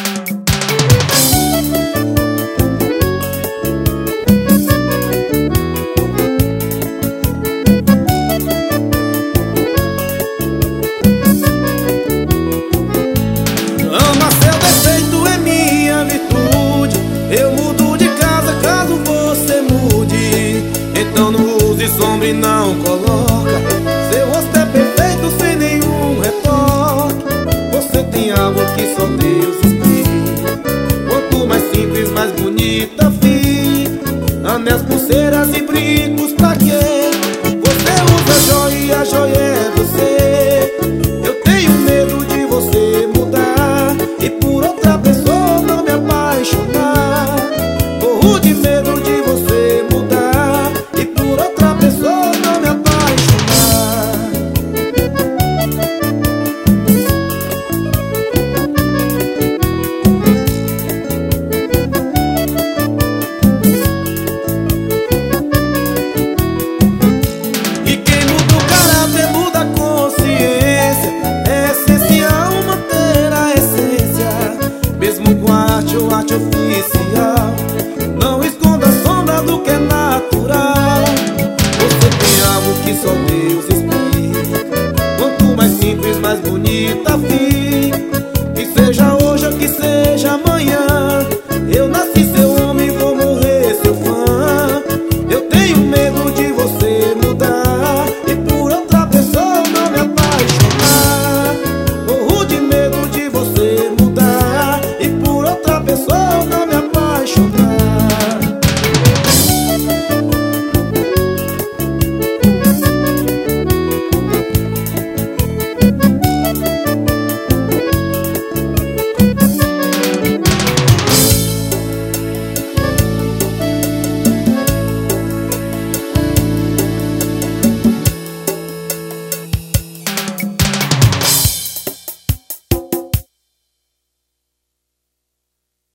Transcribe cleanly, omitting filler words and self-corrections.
Ama seu defeito é minha virtude. Eu mudo de casa caso você mude. Então não use sombra e não coloca. Seu rosto é perfeito sem nenhum retoque. Você tem algo que só Deus explica. Quanto mais simples, mais bonita fica. Anéis, pulseiras e brincos pra quê? Você usa joia e a joia é você. Eu tenho medo de você mudar e por outra pessoa não me apaixonar. Morro de medo de você mudar e por outra pessoa não me apaixonar. E quem muda o caráter muda a consciência. É essencial manter a essência, mesmo com a arte ou arte oficial. Não esconda a sombra do que é natural. Você tem algo que só Deus explica. Quanto mais simples, mais bonita fica.